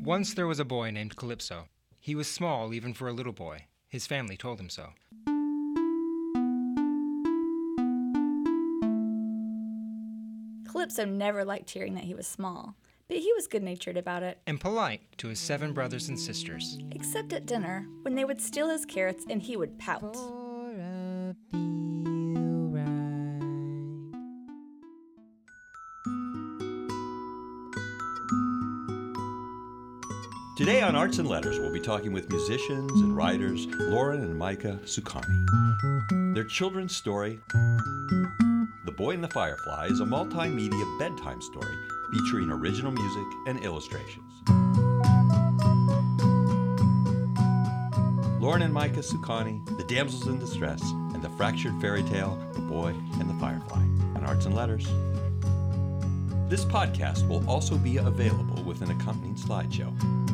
Once there was a boy named Calypso. He was small even for a little boy. His family told him so. Calypso never liked hearing that he was small, but he was good-natured about it. And polite to his 7 brothers and sisters. Except at dinner, when they would steal his carrots and he would pout. Today on Arts and Letters, we'll be talking with musicians and writers Lauren and Micah Sukani. Their children's story, The Boy and the Firefly, is a multimedia bedtime story featuring original music and illustrations. Lauren and Micah Sukani, The Damsels in Distress, and the fractured fairy tale, The Boy and the Firefly, on Arts and Letters. This podcast will also be available with an accompanying slideshow.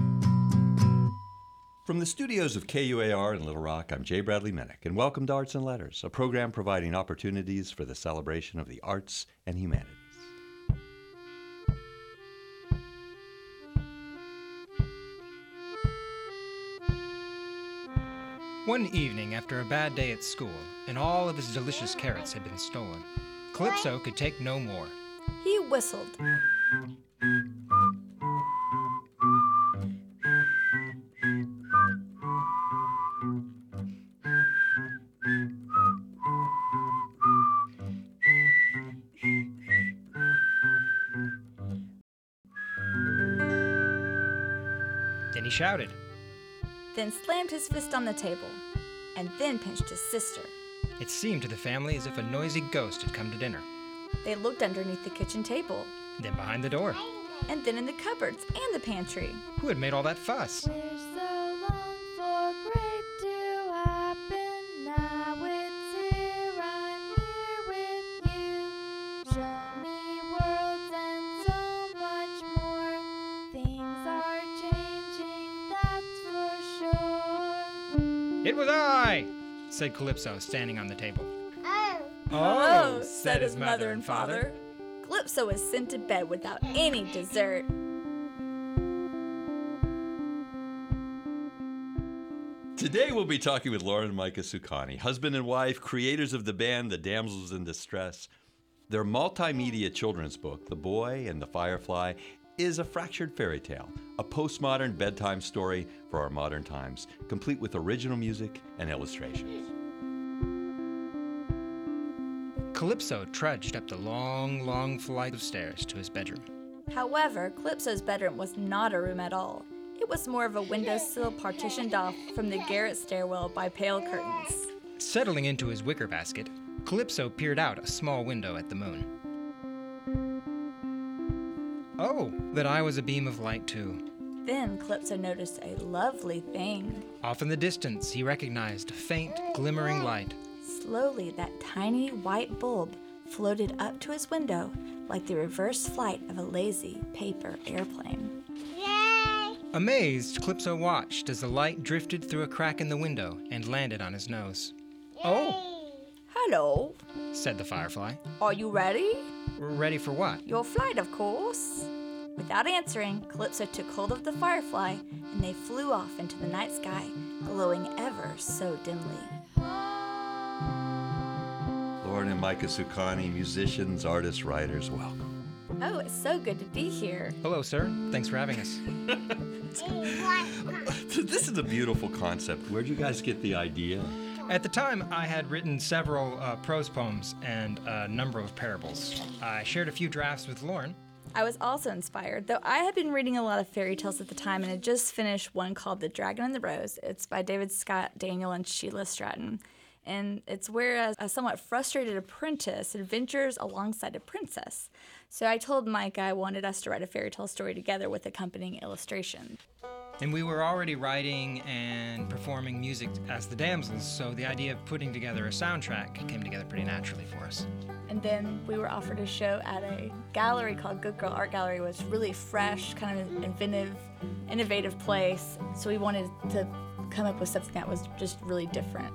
From the studios of KUAR in Little Rock, I'm Jay Bradley Minnick, and welcome to Arts and Letters, a program providing opportunities for the celebration of the arts and humanities. One evening after a bad day at school, and all of his delicious carrots had been stolen, Calypso could take no more. He whistled. Then he shouted, Then slammed his fist on the table, and then pinched his sister. It seemed to the family as if a noisy ghost had come to dinner. They looked underneath the kitchen table, Then behind the door. and then in the cupboards and the pantry. Who had made all that fuss? We're so long for great to happen. Now it's here, I'm here with you. Show me worlds and so much more. Things are changing, that's for sure. It was I, said Calypso, standing on the table. Oh, said his mother and father. Calypso was sent to bed without any dessert. Today we'll be talking with Lauren and Micah Sukani, husband and wife, creators of the band The Damsels in Distress. Their multimedia children's book, The Boy and the Firefly, is a fractured fairy tale, a postmodern bedtime story for our modern times, complete with original music and illustrations. Calypso trudged up the long flight of stairs to his bedroom. However, Calypso's bedroom was not a room at all. It was more of a windowsill partitioned off from the garret stairwell by pale curtains. Settling into his wicker basket, Calypso peered out a small window at the moon. Oh, that I was a beam of light too. Then Calypso noticed a lovely thing. Off in the distance, he recognized a faint, glimmering light. Slowly, that tiny white bulb floated up to his window like the reverse flight of a lazy paper airplane. Amazed, Calypso watched as the light drifted through a crack in the window and landed on his nose. Oh, Hello, said the Firefly. are you ready? Ready for what? Your flight, of course. Without answering, Calypso took hold of the Firefly, and they flew off into the night sky, glowing ever so dimly. Lauren and Micah Sukani, musicians, artists, writers, welcome. Oh, it's so good to be here. Hello, sir. Thanks for having us. This is a beautiful concept. Where'd you guys get the idea? At the time, I had written several prose poems and a number of parables. I shared a few drafts with Lauren. I was also inspired, though I had been reading a lot of fairy tales at the time and had just finished one called The Dragon and the Rose. It's by David Scott Daniel and Sheila Stratton. And it's where a somewhat frustrated apprentice adventures alongside a princess. So I told Mike I wanted us to write a fairy tale story together with accompanying illustration. And we were already writing and performing music as the Damsels, so the idea of putting together a soundtrack came together pretty naturally for us. And then we were offered a show at a gallery called Good Girl Art Gallery. It was really fresh, kind of innovative place. So we wanted to come up with something that was just really different.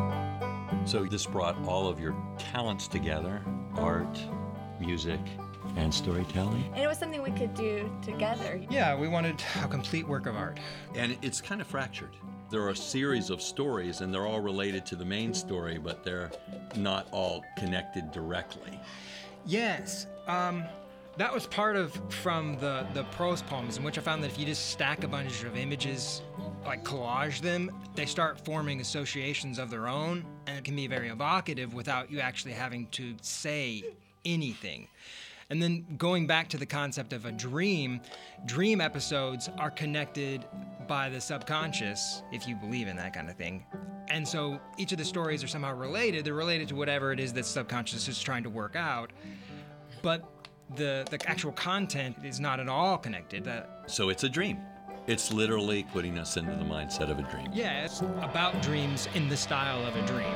So this brought all of your talents together, art, music, and storytelling. And it was something we could do together. Yeah, we wanted a complete work of art. And it's kind of fractured. There are a series of stories, and they're all related to the main story, but they're not all connected directly. Yes. That was part of from the prose poems, in which I found that if you just stack a bunch of images, like collage them, they start forming associations of their own, and it can be very evocative without you actually having to say anything. And then going back to the concept of a dream episodes are connected by the subconscious, if you believe in that kind of thing. And so each of the stories are somehow related. They're related to whatever it is that subconscious is trying to work out. But the actual content is not at all connected. So it's a dream. It's literally putting us into the mindset of a dream. Yeah, it's about dreams in the style of a dream.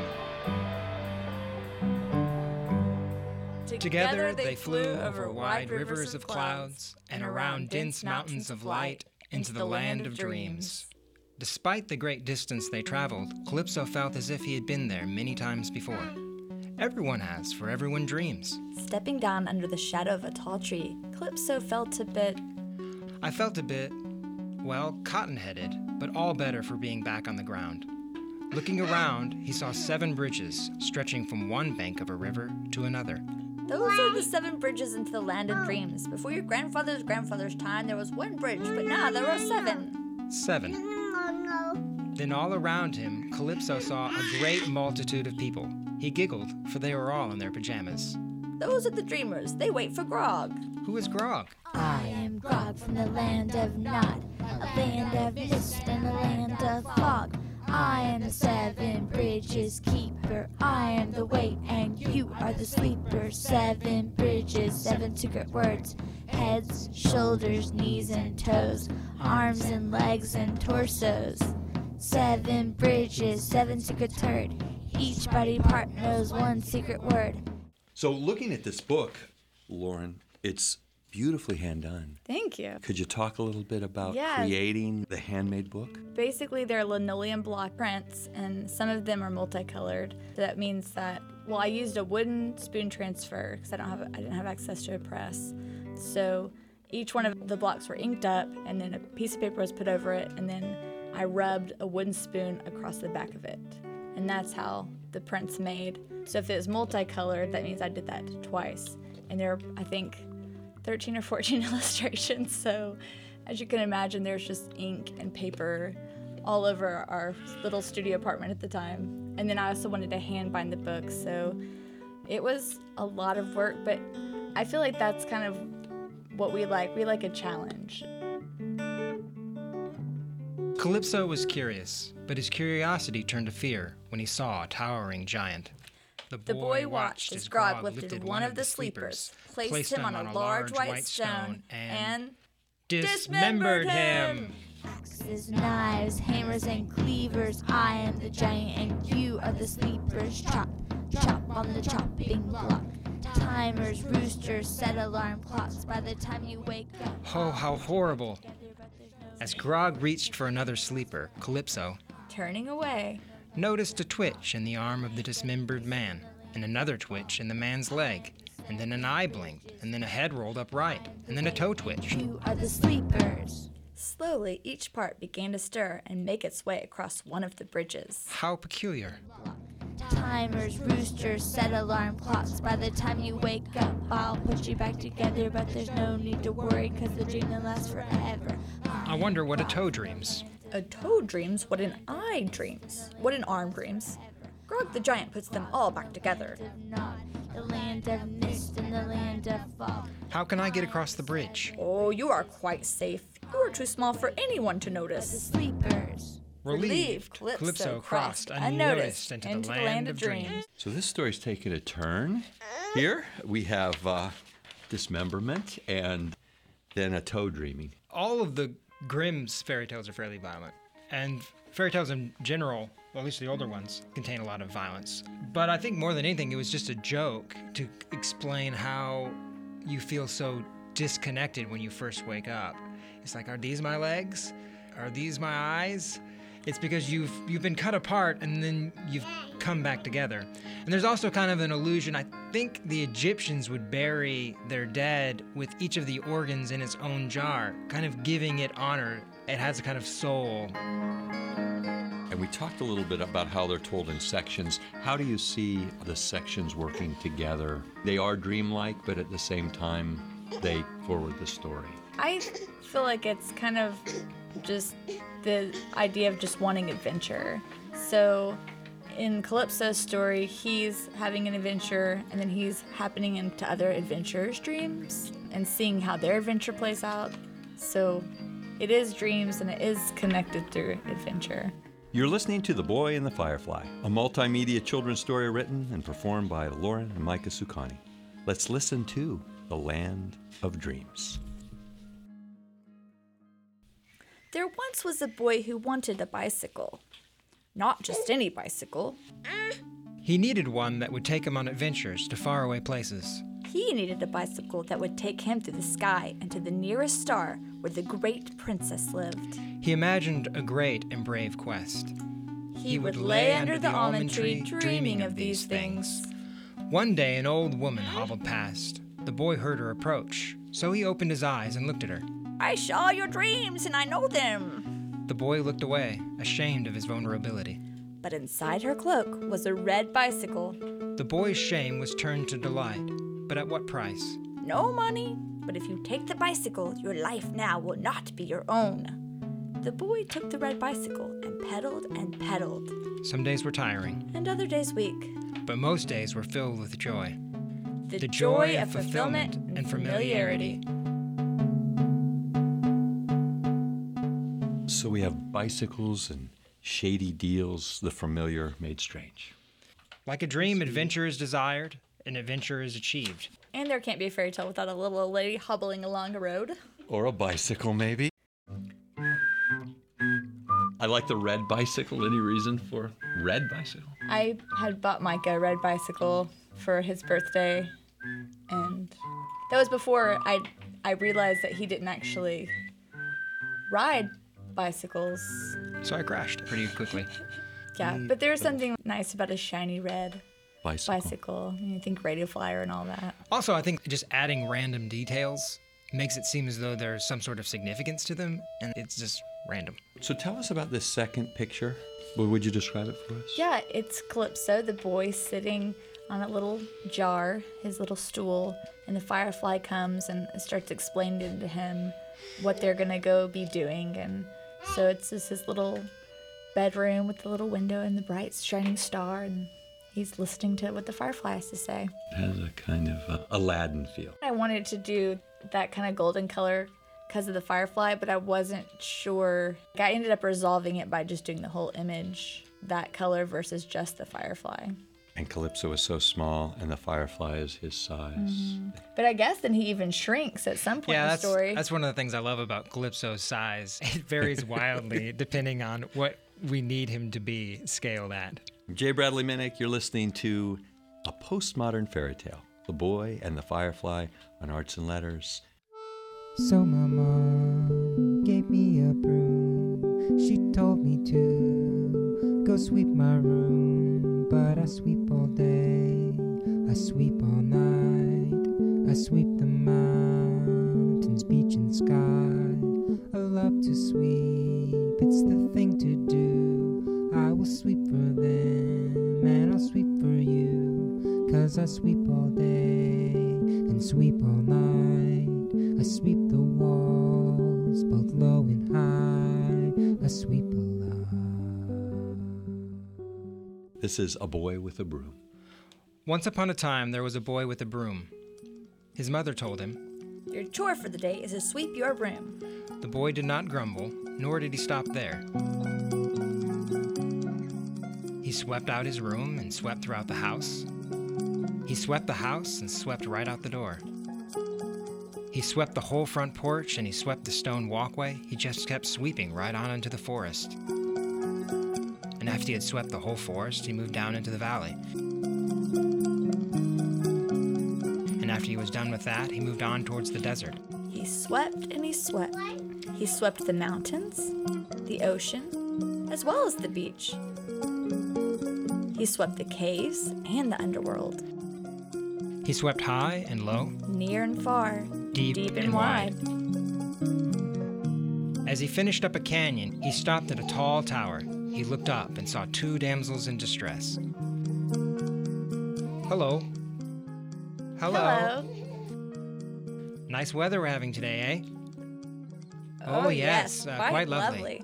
Together they flew over wide rivers of clouds and around dense mountains of light into the land of dreams. Despite the great distance they traveled, Calypso felt as if he had been there many times before. Everyone has, for everyone dreams. Stepping down under the shadow of a tall tree, Calypso felt a bit... I felt a bit, well, cotton-headed, but all better for being back on the ground. Looking around, he saw 7 bridges stretching from one bank of a river to another. Those are the 7 bridges into the land of dreams. Before your grandfather's grandfather's time, there was 1 bridge, but now there are 7. 7. Then all around him, Calypso saw a great multitude of people. He giggled, for they were all in their pajamas. Those are the dreamers. They wait for Grog. Who is Grog? I am Grog from the land of Nod, a land of mist and a land of fog. I am the 7 bridges keeper. I am the wait and you are the sleeper. 7 bridges, 7 secret words. Heads, shoulders, knees and toes. Arms and legs and torsos. 7 bridges, 7 secrets heard. Each body part knows 1 secret word. So looking at this book, Lauren, it's beautifully hand done. Thank you. Could you talk a little bit about Yeah. creating the handmade book? Basically, they're linoleum block prints, and some of them are multicolored. So that means that, well, I used a wooden spoon transfer because I didn't have access to a press. So each one of the blocks were inked up, and then a piece of paper was put over it, and then I rubbed a wooden spoon across the back of it. And that's how the print's made. So if it was multicolored, that means I did that twice. And there are, I think, 13 or 14 illustrations. So as you can imagine, there's just ink and paper all over our little studio apartment at the time. And then I also wanted to hand bind the book. So it was a lot of work, but I feel like that's kind of what we like. We like a challenge. Calypso was curious, but his curiosity turned to fear when he saw a towering giant. The boy watched as Grog lifted one of the sleepers, placed him on a large white stone, and dismembered him. Axes, knives, hammers, and cleavers. I am the giant and you are the sleepers. Chop, chop on the chopping block. Timers, roosters, set alarm clocks. By the time you wake up, Oh, how horrible. As Grog reached for another sleeper, Calypso turning away, noticed a twitch in the arm of the dismembered man, and another twitch in the man's leg, and then an eye blinked, and then a head rolled upright, and then a toe twitched. you are the sleepers. slowly each part began to stir and make its way across one of the bridges. How peculiar. Timers, roosters, set alarm clocks. By the time you wake up, I'll put you back together. But there's no need to worry, cause the dream will last forever. I wonder what a toe dreams. A toe dreams what an eye dreams, what an arm dreams. Grog the giant puts them all back together. The land of mist and the land of fog. How can I get across the bridge? Oh, you are quite safe. You are too small for anyone to The notice. sleepers. Relieved, Calypso crossed unnoticed into the land of dreams. So this story's taken a turn. Here we have dismemberment and then a toe dreaming. All of the Grimm's fairy tales are fairly violent. And fairy tales in general, well, at least the older ones, contain a lot of violence. But I think more than anything, it was just a joke to explain how you feel so disconnected when you first wake up. It's like, are these my legs? Are these my eyes? It's because you've been cut apart and then you've come back together. And there's also kind of an illusion. I think the Egyptians would bury their dead with each of the organs in its own jar, kind of giving it honor. It has a kind of soul. And we talked a little bit about how they're told in sections. How do you see the sections working together? They are dreamlike, but at the same time, they forward the story. I feel like it's kind of just the idea of just wanting adventure. So in Calypso's story, he's having an adventure and then he's happening into other adventurers' dreams and seeing how their adventure plays out. So it is dreams and it is connected through adventure. You're listening to The Boy and the Firefly, a multimedia children's story written and performed by Lauren and Micah Sukani. Let's listen to The Land of Dreams. There once was a boy who wanted a bicycle. Not just any bicycle. He needed one that would take him on adventures to faraway places. He needed a bicycle that would take him through the sky and to the nearest star where the great princess lived. He imagined a great and brave quest. He would lay under the almond tree dreaming of these things. One day, an old woman hobbled past. The boy heard her approach, so he opened his eyes and looked at her. I saw your dreams and I know them. The boy looked away, ashamed of his vulnerability. But inside her cloak was a red bicycle. The boy's shame was turned to delight, but at what price? No money, but if you take the bicycle, your life now will not be your own. The boy took the red bicycle and pedaled, Some days were tiring, and other days weak. but most days were filled with joy. The joy of fulfillment and familiarity. So we have bicycles and shady deals, the familiar made strange. Like a dream, adventure is desired, and adventure is achieved. And there can't be a fairy tale without a little old lady hobbling along a road. Or a bicycle, maybe. I like the red bicycle. Any reason for red bicycle? I had bought Micah a red bicycle for his birthday, and that was before I realized that he didn't actually ride bicycles. So I crashed pretty quickly. Yeah, but there's something nice about a shiny red Bicycle. bicycle. You think Radio Flyer and all that. Also, I think just adding random details makes it seem as though there's some sort of significance to them, and it's just random. So tell us about this second picture. What would you describe it for us? Yeah, it's Calypso, the boy sitting on a little jar, his little stool, and the firefly comes and starts explaining to him what they're gonna go be doing. And so it's just his little bedroom with the little window and the bright shining star, and he's listening to what the firefly has to say. It has a kind of Aladdin feel. I wanted to do that kind of golden color because of the firefly, but I wasn't sure. I ended up resolving it by just doing the whole image that color versus just the firefly. And Calypso is so small, and the firefly is his size. But I guess then he even shrinks at some point in the story. That's one of the things I love about Calypso's size. It varies wildly depending on what we need him to be scaled at. I'm Jay Bradley Minnick. You're listening to a postmodern fairy tale, The Boy and the Firefly on Arts and Letters. So my mom gave me a broom. She told me to go sweep my room. But I sweep all day, I sweep all night. I sweep the mountains, beach and sky. I love to sweep, it's the thing to do. I will sweep for them and I'll sweep for you. 'Cause I sweep all day and sweep all night. I sweep the walls, both low and high. I sweep a lot. This is A Boy with a Broom. Once upon a time, there was a boy with a broom. His mother told him. Your chore for the day is to sweep your room. The boy did not grumble, nor did he stop there. He swept out his room and swept throughout the house. He swept the house and swept right out the door. He swept the whole front porch and he swept the stone walkway. He just kept sweeping right on into the forest. And after he had swept the whole forest, he moved down into the valley. And after he was done with that, he moved on towards the desert. He swept and he swept. He swept the mountains, the ocean, as well as the beach. He swept the caves and the underworld, He swept high and low, near and far, deep, and wide. As he finished up a canyon, he stopped at a tall tower. He looked up and saw two damsels in distress. Hello. Hello. Nice weather we're having today, eh? Oh, yes, quite lovely.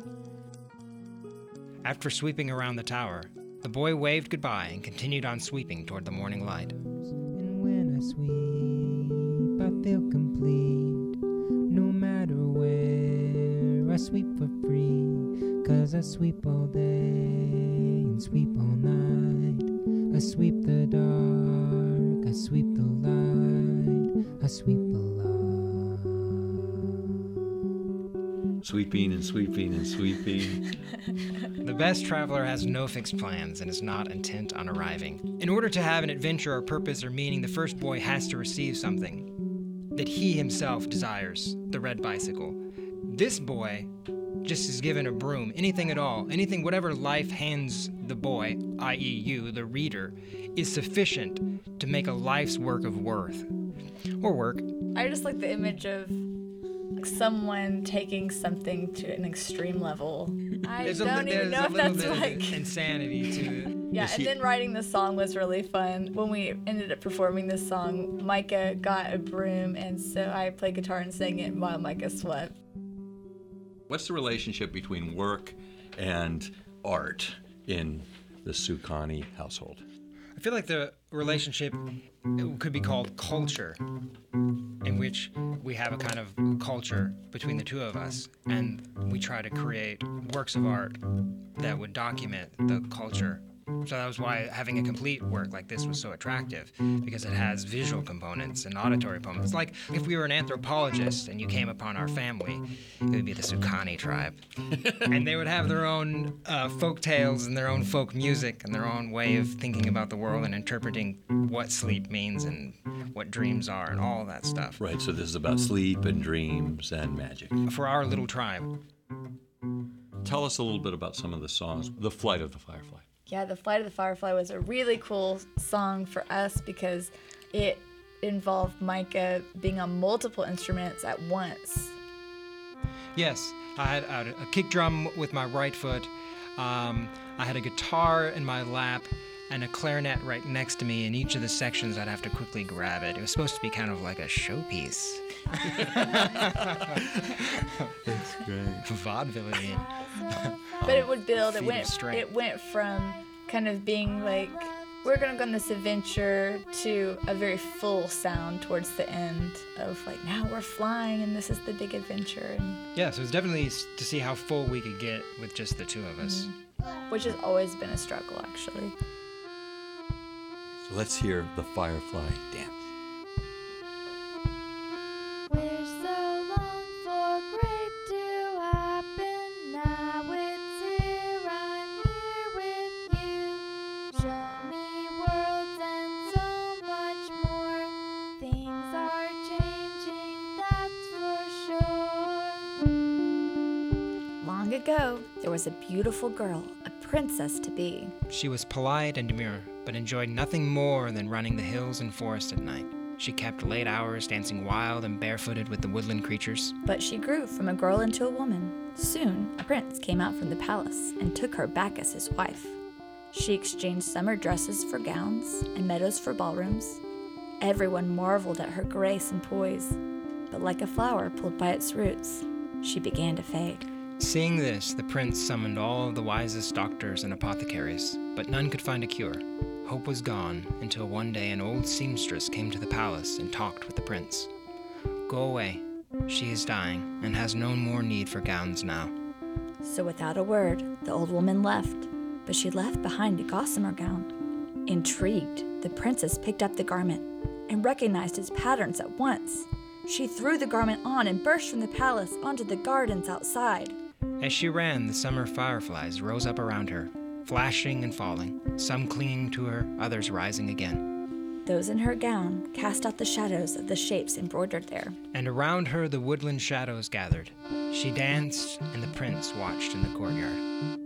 After sweeping around the tower, the boy waved goodbye and continued on sweeping toward the morning light. And when I sweep, I feel complete. No matter where, I sweep for free. 'Cause I sweep all day and sweep all night. I sweep the dark, I sweep the light. I sweep the light. Sweeping and sweeping and sweeping. The best traveler has no fixed plans and is not intent on arriving. In order to have an adventure or purpose or meaning, the first boy has to receive something that he himself desires, the red bicycle. This boy just is given a broom, anything at all, anything, whatever life hands the boy, i.e. you, the reader, is sufficient to make a life's work of worth. Or work. I just like the image of someone taking something to an extreme level. I don't even know if that's like insanity to it. Yeah, and then writing the song was really fun. When we ended up performing this song, Micah got a broom, and so I played guitar and sang it while Micah swept. What's the relationship between work and art in the Sukani household? I feel like the relationship could be called culture, in which we have a kind of culture between the two of us, and we try to create works of art that would document the culture. So that was why having a complete work like this was so attractive, because it has visual components and auditory components. Like if we were an anthropologist and you came upon our family, it would be the Sukani tribe. And they would have their own folk tales and their own folk music and their own way of thinking about the world and interpreting what sleep means and what dreams are and all that stuff. Right, so this is about sleep and dreams and magic. For our little tribe. Tell us a little bit about some of the songs. The Flight of the Firefly. Yeah, The Flight of the Firefly was a really cool song for us because it involved Micah being on multiple instruments at once. Yes, I had a kick drum with my right foot. I had a guitar in my lap and a clarinet right next to me. In each of the sections, I'd have to quickly grab it. It was supposed to be kind of like a showpiece. That's great. Vaudevillian. But it would build. Feet of strength. It went from kind of being like, we're gonna go on this adventure, to a very full sound towards the end of like, now we're flying and this is the big adventure, and Yeah, so it's definitely to see how full we could get with just the two of us. which has always been a struggle actually. So let's hear the Firefly dance. We're so long for great to happen. Now it's here, I'm here with you. Show me worlds and so much more. Things are changing, that's for sure. Long ago, there was a beautiful girl, a princess to be. She was polite and demure, but enjoyed nothing more than running the hills and forests at night. She kept late hours dancing wild and barefooted with the woodland creatures. But she grew from a girl into a woman. Soon, a prince came out from the palace and took her back as his wife. She exchanged summer dresses for gowns and meadows for ballrooms. Everyone marveled at her grace and poise, but like a flower pulled by its roots, she began to fade. Seeing this, the prince summoned all of the wisest doctors and apothecaries, but none could find a cure. Hope was gone until one day an old seamstress came to the palace and talked with the prince. Go away. She is dying and has no more need for gowns now. So without a word, the old woman left, but she left behind a gossamer gown. Intrigued, the princess picked up the garment and recognized its patterns at once. She threw the garment on and burst from the palace onto the gardens outside. As she ran, the summer fireflies rose up around her, flashing and falling, some clinging to her, others rising again. Those in her gown cast out the shadows of the shapes embroidered there. And around her the woodland shadows gathered. She danced, and the prince watched in the courtyard.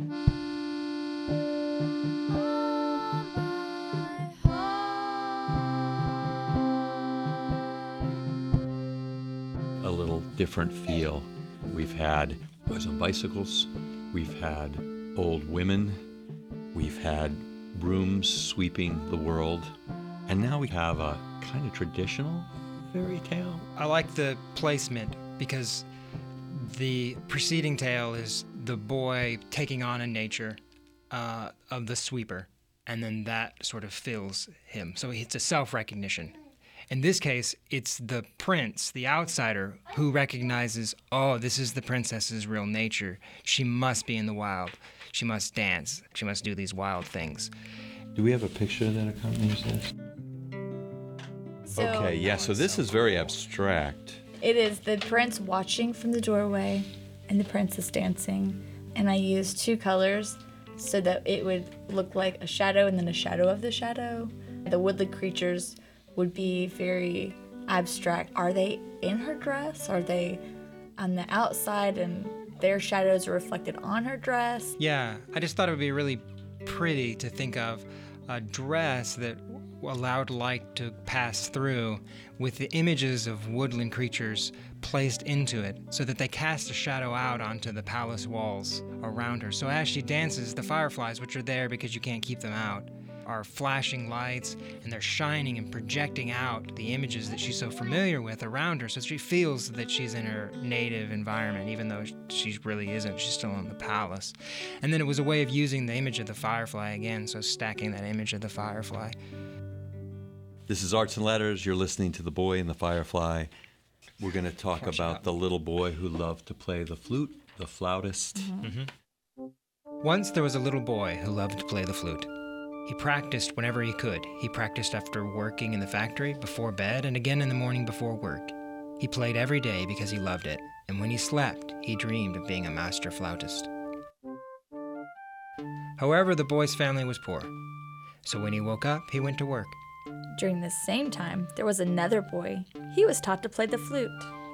A little different feel. We've had boys on bicycles, we've had old women, we've had brooms sweeping the world, and now we have a kind of traditional fairy tale. I like the placement because the preceding tale is the boy taking on a nature of the sweeper, and then that sort of fills him. So it's a self-recognition. In this case, it's the prince, the outsider, who recognizes, oh, this is the princess's real nature. She must be in the wild. She must dance. She must do these wild things. Do we have a picture that accompanies this? So So this is very abstract. it is the prince watching from the doorway and the princess dancing. And I used 2 colors so that it would look like a shadow and then a shadow of the shadow. The woodland creatures would be very abstract. Are they in her dress? Are they on the outside and their shadows are reflected on her dress? Yeah, I just thought it would be really pretty to think of a dress that allowed light to pass through with the images of woodland creatures placed into it so that they cast a shadow out onto the palace walls around her. So as she dances, the fireflies, which are there because you can't keep them out, are flashing lights, and they're shining and projecting out the images that she's so familiar with around her, so she feels that she's in her native environment, even though she really isn't. She's still in the palace. And then it was a way of using the image of the firefly again, so stacking that image of the firefly. This is Arts and Letters. You're listening to The Boy and the Firefly. We're going to talk about the little boy who loved to play the flute, the flautist. Once there was a little boy who loved to play the flute. He practiced whenever he could. He practiced after working in the factory, before bed, and again in the morning before work. He played every day because he loved it, and when he slept, he dreamed of being a master flautist. However, the boy's family was poor, so when he woke up, he went to work. During the same time, there was another boy. He was taught to play the flute.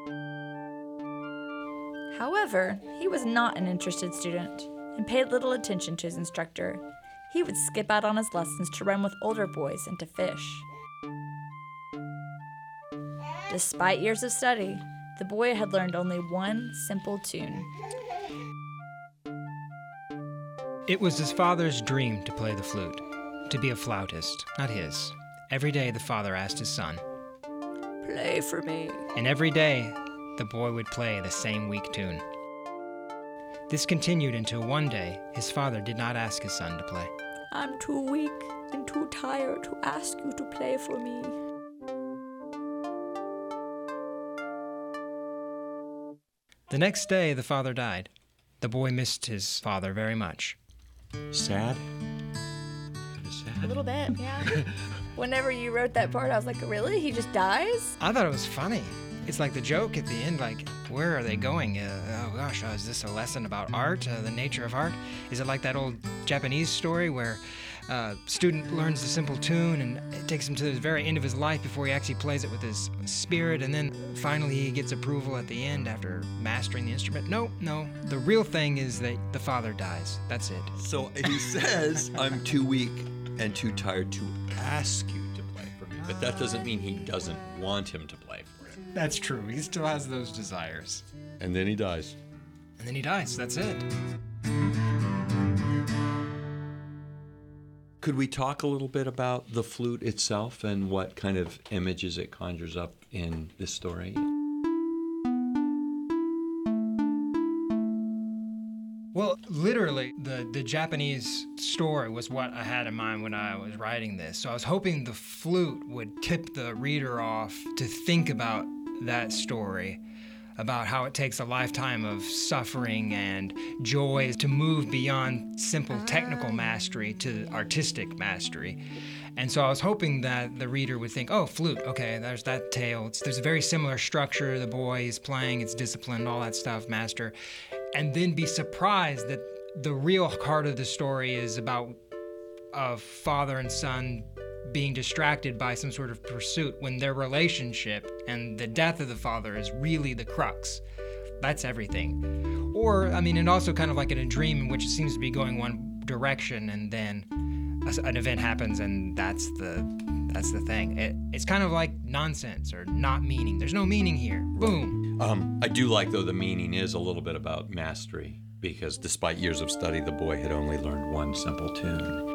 However, he was not an interested student and paid little attention to his instructor. He would skip out on his lessons to run with older boys and to fish. Despite years of study, the boy had learned only one simple tune. It was his father's dream to play the flute, to be a flautist, not his. Every day the father asked his son, "Play for me." and every day the boy would play the same weak tune. This continued until one day his father did not ask his son to play. "I'm too weak and too tired to ask you to play for me." The next day the father died. The boy missed his father very much. Sad? A little bit, yeah. Whenever you wrote that part, I was like, really? He just dies? I thought it was funny. It's like the joke at the end, like, where are they going? Oh gosh, is this a lesson about art, the nature of art? Is it like that old Japanese story where a student learns the simple tune and it takes him to the very end of his life before he actually plays it with his spirit, and then finally he gets approval at the end after mastering the instrument? No. The real thing is that the father dies. That's it. So he says, I'm too weak and too tired to ask you to play for me. But that doesn't mean he doesn't want him to play for him. That's true. He still has those desires. And then he dies. And then he dies. That's it. Could we talk a little bit about the flute itself and what kind of images it conjures up in this story? Well, literally, the Japanese story was what I had in mind when I was writing this. So I was hoping the flute would tip the reader off to think about that story, about how it takes a lifetime of suffering and joy to move beyond simple technical mastery to artistic mastery. And so I was hoping that the reader would think, oh, flute, okay, there's that tale. There's a very similar structure. The boy is playing, it's disciplined, all that stuff, master. And then be surprised that the real heart of the story is about a father and son being distracted by some sort of pursuit when their relationship and the death of the father is really the crux. That's everything. Or, I mean, and also kind of like in a dream in which it seems to be going one direction and then an event happens and that's the thing. It's kind of like nonsense or not meaning. There's no meaning here. Boom. I do like, though, the meaning is a little bit about mastery, because despite years of study, the boy had only learned one simple tune.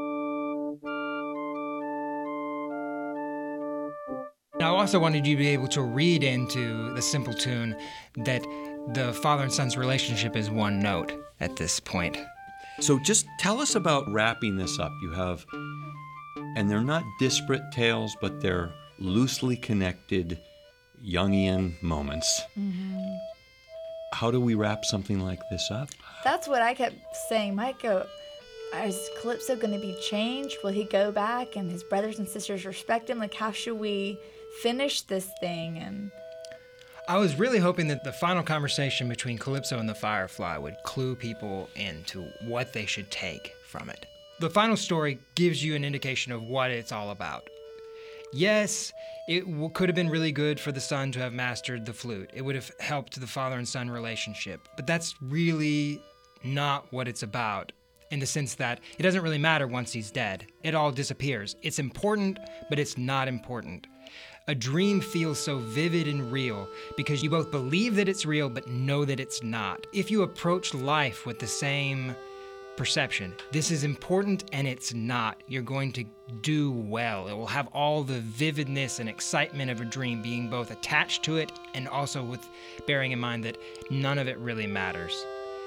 I also wanted you to be able to read into the simple tune that the father and son's relationship is one note at this point. So just tell us about wrapping this up. You have, and they're not disparate tales, but they're loosely connected Jungian moments. Mm-hmm. How do we wrap something like this up? That's what I kept saying. Micah, is Calypso going to be changed? Will he go back and his brothers and sisters respect him? Like, how should we finish this thing? And I was really hoping that the final conversation between Calypso and the Firefly would clue people into what they should take from it. The final story gives you an indication of what it's all about. Yes, it could have been really good for the son to have mastered the flute. It would have helped the father and son relationship. But that's really not what it's about, in the sense that it doesn't really matter once he's dead. It all disappears. It's important, but it's not important. A dream feels so vivid and real because you both believe that it's real but know that it's not. If you approach life with the same perception, this is important and it's not, you're going to do well. It will have all the vividness and excitement of a dream, being both attached to it and also with bearing in mind that none of it really matters.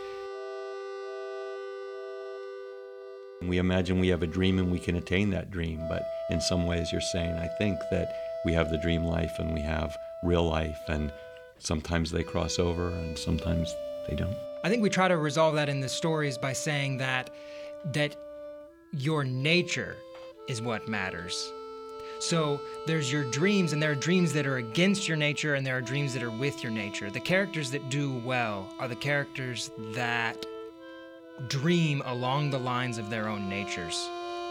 We imagine we have a dream and we can attain that dream, but in some ways you're saying, I think that we have the dream life and we have real life, and sometimes they cross over and sometimes they don't. I think we try to resolve that in the stories by saying that your nature is what matters. So there's your dreams, and there are dreams that are against your nature, and there are dreams that are with your nature. The characters that do well are the characters that dream along the lines of their own natures.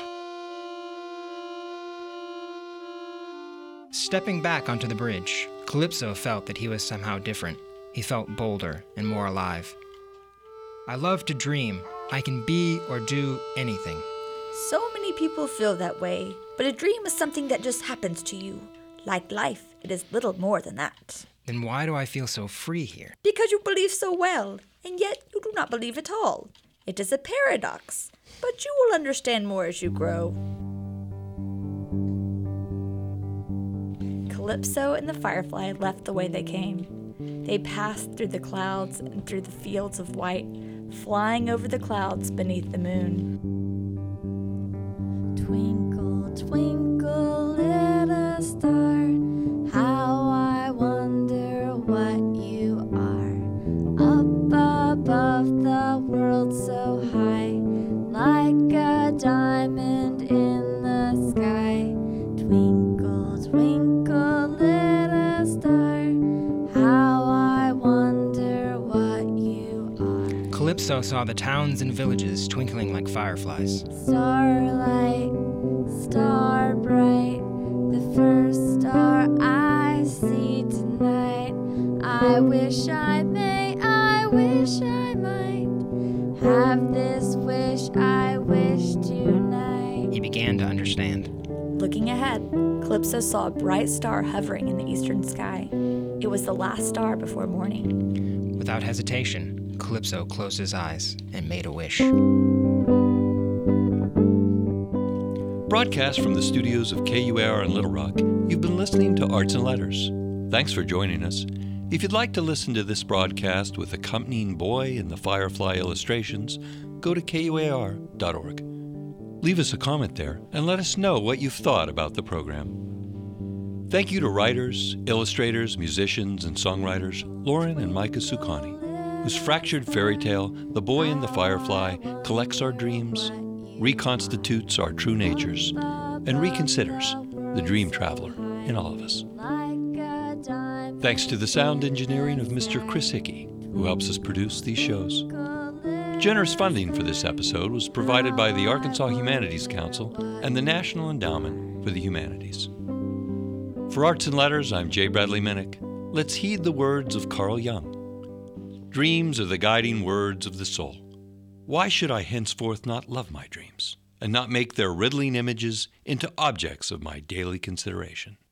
Stepping back onto the bridge, Calypso felt that he was somehow different. He felt bolder and more alive. I love to dream. I can be or do anything. So many people feel that way, but a dream is something that just happens to you. Like life, it is little more than that. Then why do I feel so free here? Because you believe so well, and yet you do not believe at all. It is a paradox, but you will understand more as you grow. Calypso and the Firefly left the way they came. They passed through the clouds and through the fields of white, flying over the clouds beneath the moon. Twinkle, twinkle, little star, how I wonder what you are. Up above the world so high, like a diamond in the sky. Twinkle, twinkle, little star, how I wonder what you are. Calypso saw the towns and villages twinkling like fireflies. Starlight, star bright, the first star I see tonight. I wish I might have this wish I wish tonight. He began to understand. Looking ahead, Calypso saw a bright star hovering in the eastern sky. It was the last star before morning. Without hesitation, Calypso closed his eyes and made a wish. Broadcast from the studios of KUAR in Little Rock, you've been listening to Arts and Letters. Thanks for joining us. If you'd like to listen to this broadcast with accompanying Boy and the Firefly illustrations, go to KUAR.org. Leave us a comment there and let us know what you've thought about the program. Thank you to writers, illustrators, musicians, and songwriters Lauren and Micah Sukani, whose fractured fairy tale, The Boy and the Firefly, collects our dreams, reconstitutes our true natures, and reconsiders the dream traveler in all of us. Thanks to the sound engineering of Mr. Chris Hickey, who helps us produce these shows. Generous funding for this episode was provided by the Arkansas Humanities Council and the National Endowment for the Humanities. For Arts and Letters, I'm J. Bradley Minnick. Let's heed the words of Carl Jung. Dreams are the guiding words of the soul. Why should I henceforth not love my dreams, and not make their riddling images into objects of my daily consideration?